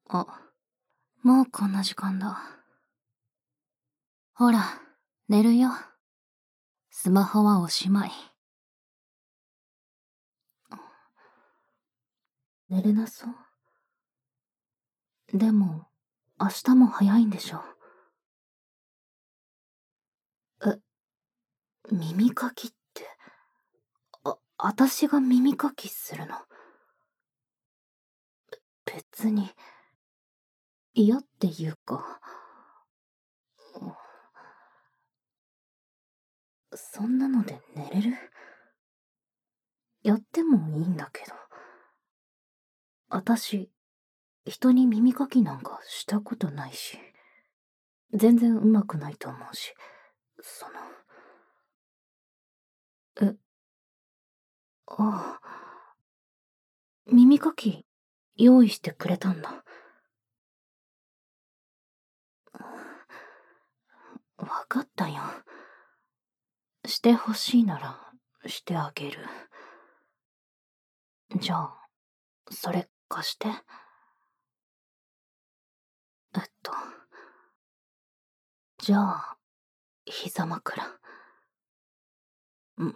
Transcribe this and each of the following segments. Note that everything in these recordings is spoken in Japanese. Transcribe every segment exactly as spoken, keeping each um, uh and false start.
あ、もうこんな時間だ。ほら、寝るよ。スマホはおしまい。寝れなそう。でも、明日も早いんでしょ。え、耳かきって、あ、私が耳かきするの？別に、嫌っていうか、そんなので寝れる？やってもいいんだけど。私、人に耳かきなんかしたことないし、全然上手くないと思うし、その、え、ああ、耳かき用意してくれたんだ。わかったよ。してほしいならしてあげる。じゃあ、それ貸して。えっと、じゃあ、膝枕。うん。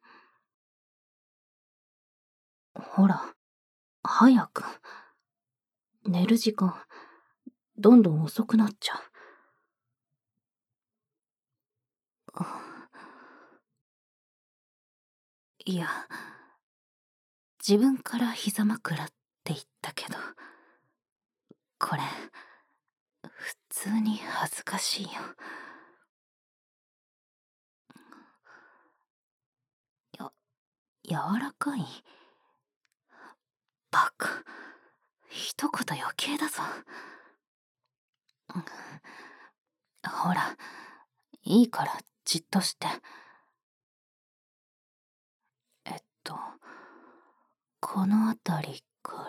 ほら、早く。寝る時間、どんどん遅くなっちゃう。いや、自分から膝枕って言ったけど、これ、普通に恥ずかしいよ。や、柔らかい？バカ。一言余計だぞ。ほら、いいからじっとして。えっと、この辺りから、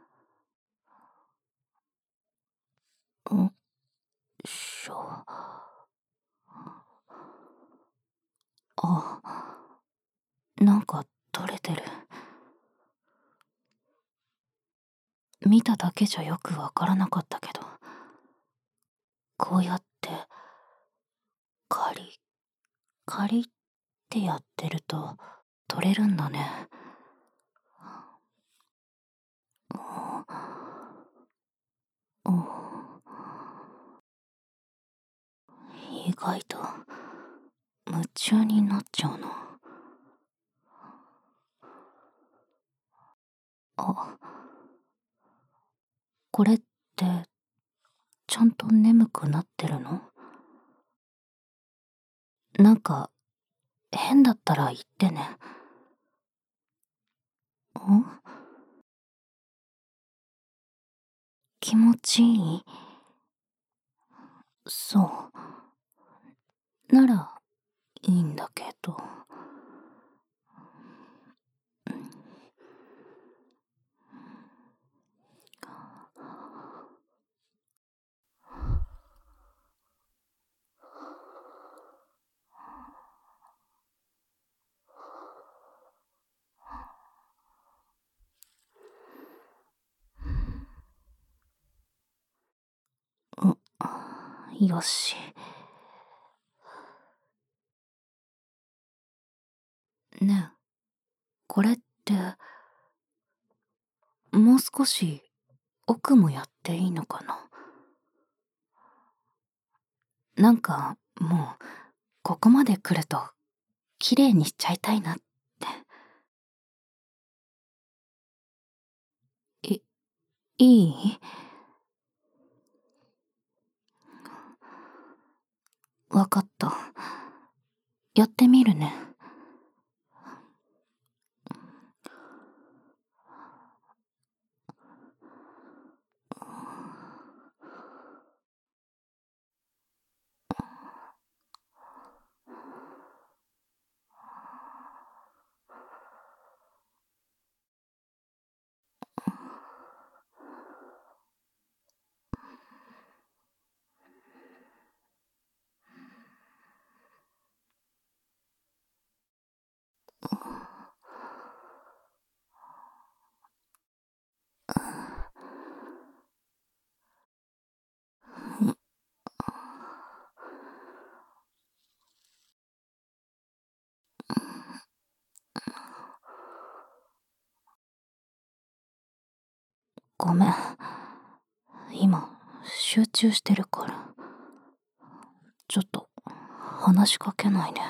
んしょ。あ、なんか取れてる。見ただけじゃよくわからなかったけど、こうやって、カリ、カリってやってると取れるんだね。うん、意外と夢中になっちゃうの。あ、これってちゃんと眠くなってるの？なんか変だったら言ってね。ん？気持ちいい？そう。ならいいんだけど。ん、よし。ねえ、これって、もう少し奥もやっていいのかな？なんかもう、ここまで来ると、綺麗にしちゃいたいなって。い、いい？わかった。やってみるね。 ごめん。今、集中してるから。ちょっと、話しかけないで。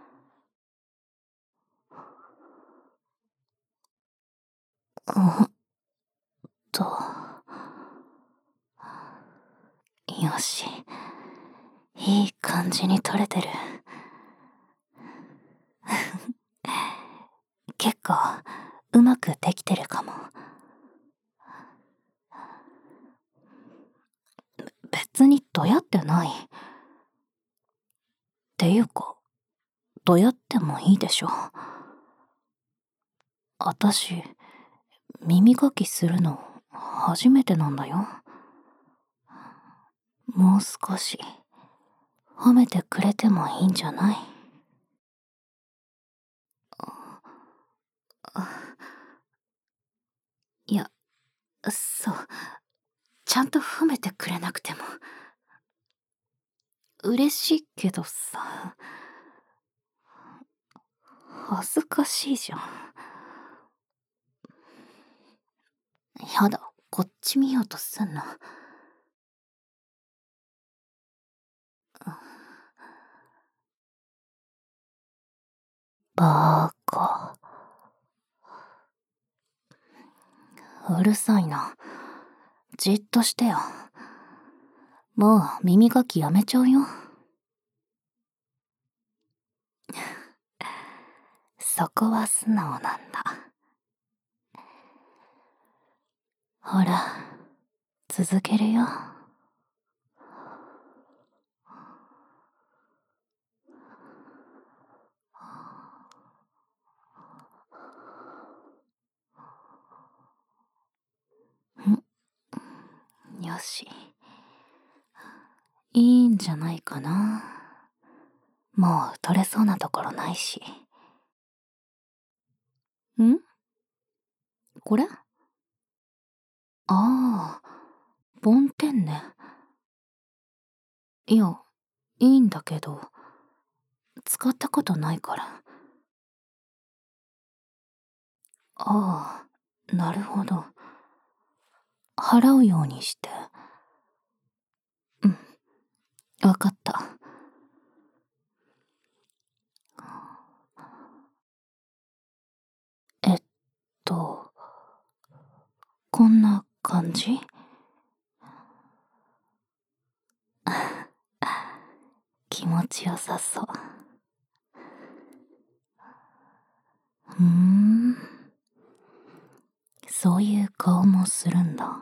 うんと。よし。いい感じに撮れてる。結構、うまくできてるかも。別にどやってない。っていうか、どやってもいいでしょ。あたし、耳かきするの初めてなんだよ。もう少し褒めてくれてもいいんじゃない？いや、そう、ちゃんと褒めてくれなくても嬉しいけどさ、恥ずかしいじゃん。やだ、こっち見ようとすんな。バーカ。うるさいな。じっとしてよ。もう耳かきやめちゃうよ。そこは素直なんだ。ほら、続けるよ。んよし。いいんじゃないかな。もう取れそうなところないし。ん？これ？ああ、梵天ね。いや、いいんだけど、使ったことないから。ああ、なるほど。払うようにして。うん、わかった。えっと、こんな感じ？気持ちよさそう。ふーん、そういう顔もするんだ。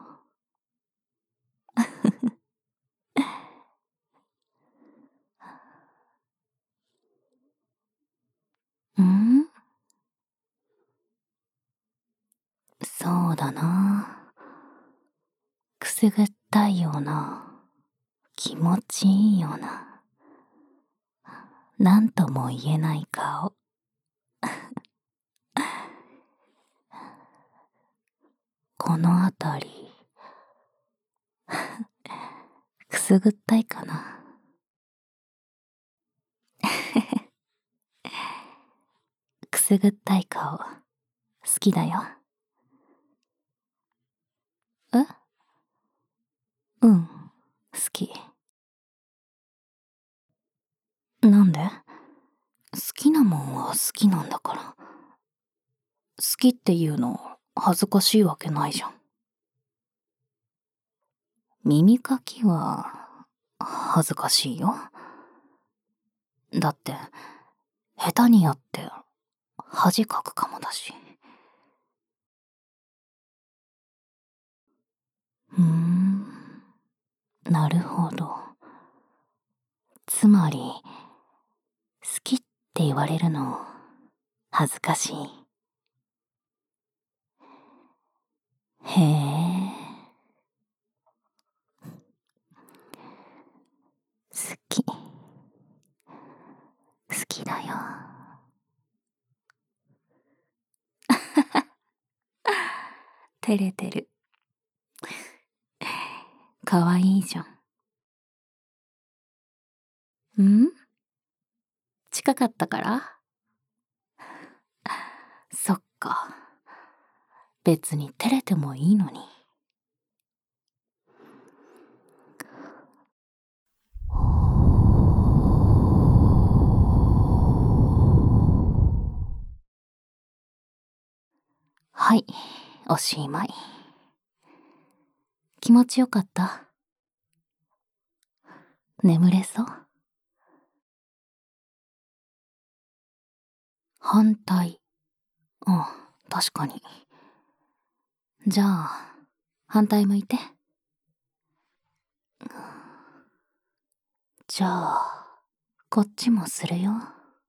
うん？そうだな。くすぐったいような、気持ちいいような、なんとも言えない顔。このあたり、くすぐったいかな。くすぐったい顔、好きだよ。え？うん、好き。なんで？好きなもんは好きなんだから。好きっていうの恥ずかしいわけないじゃん。耳かきは恥ずかしいよ。だって下手にやって恥かくかもだし。ふーん、なるほど。つまり好きって言われるの恥ずかしい。へえ。好き。好きだよ。照れてる。かわいいじゃん。ん？近かったから？そっか。別に照れてもいいのに。 い、おしまい。気持ちよかった？眠れそう？反対。うん、確かに。じゃあ、反対向いて。じゃあ、こっちもするよ。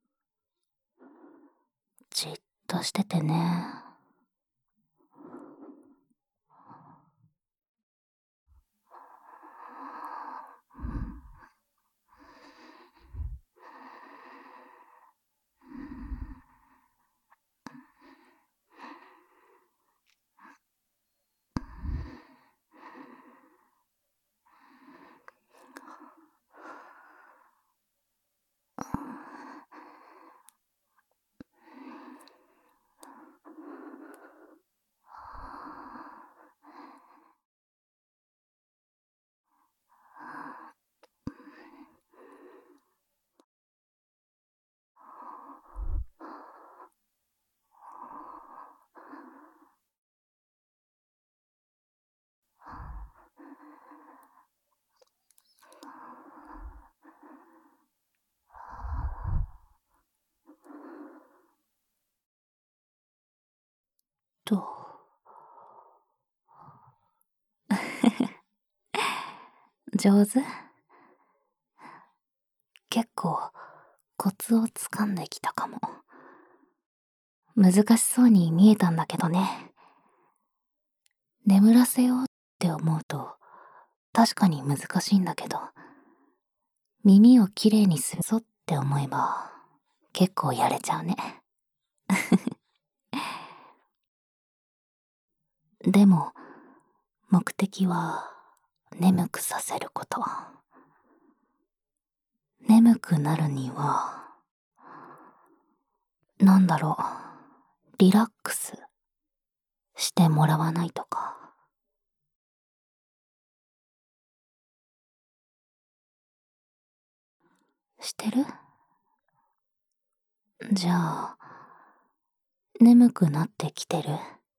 じっとしててね。と。上手？結構コツをつかんできたかも。難しそうに見えたんだけどね。眠らせようって思うと確かに難しいんだけど、耳をきれいにするぞって思えば結構やれちゃうね。でも目的は眠くさせること。眠くなるにはなんだろう、リラックスしてもらわないとか。してる？じゃあ眠くなってきてる？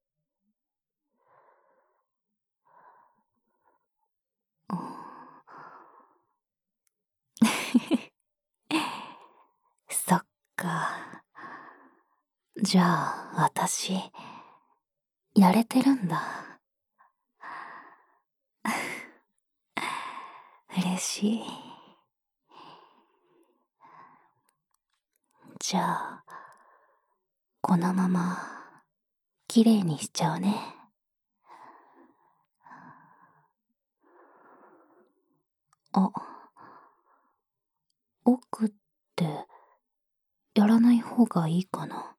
そっか。じゃあ私やれてるんだ。嬉しい。じゃあこのままきれいにしちゃうね。あ、奥ってやらない方がいいかな。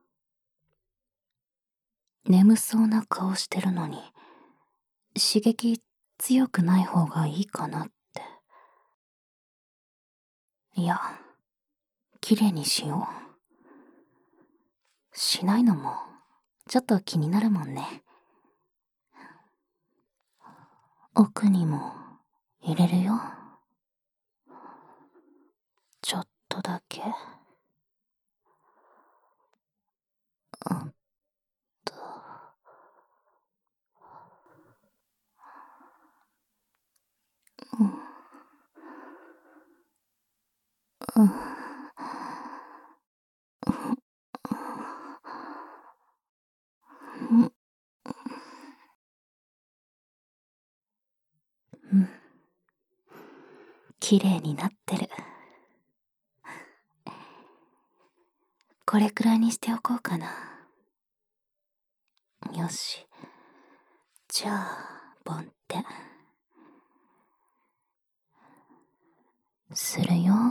眠そうな顔してるのに刺激強くない方がいいかなって。いや、きれいにしよう。しないのもちょっと気になるもんね。奥にも入れるよ。ちょっとだけ。うんと。うん。うん。うん。うん。きれいになってる。これくらいにしておこうかな。よし。じゃあ、ボンってするよ。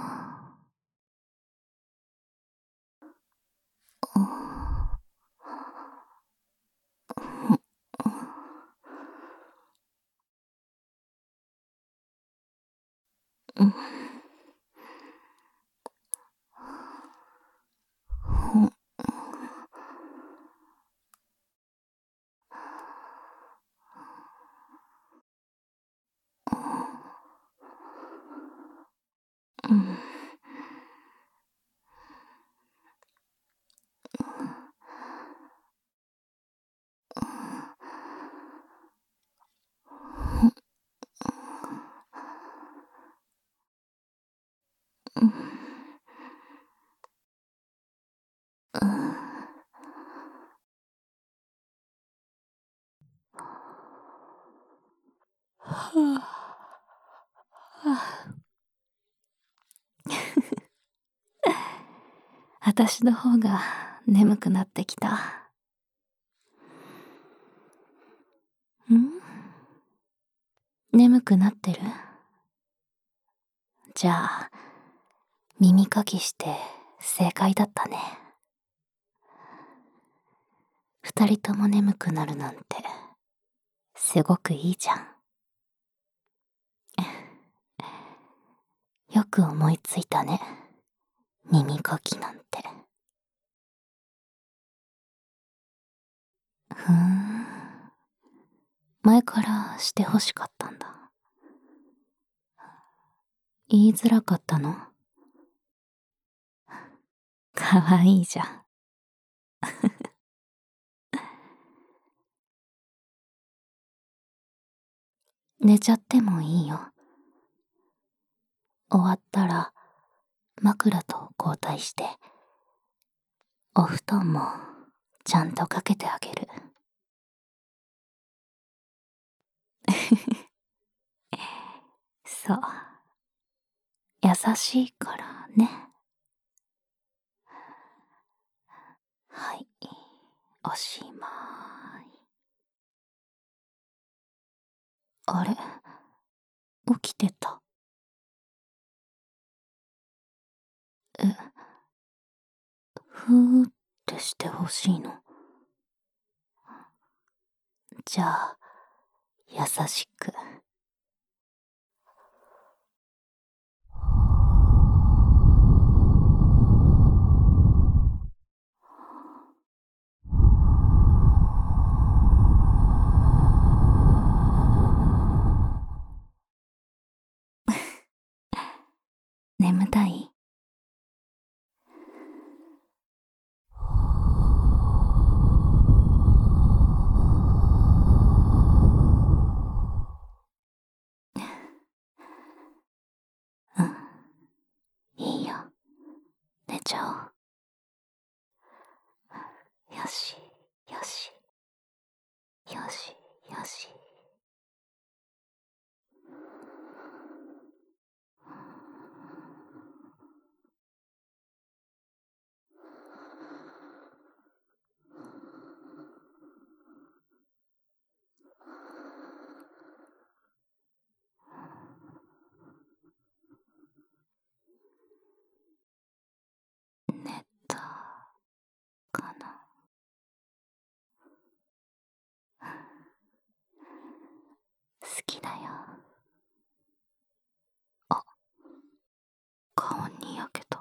うん。うん。 私の方が眠くなってきた。ん？眠くなってる？じゃあ、耳かきして正解だったね。二人とも眠くなるなんて、すごくいいじゃん。よく思いついたね。耳かきなんて。ふーん。前からしてほしかったんだ。言いづらかったの？かわいいじゃん。寝ちゃってもいいよ。終わったら枕と交代して、お布団もちゃんとかけてあげる。そう。優しいからね。はい。おしまい。あれ？起きてた。え、ふーってしてほしいの？じゃあ、優しく。眠たい？うん。いいよ。寝ちゃおう。よし、よし。よし、よし。寝たかな？好きだよ。あ、顔にやけた。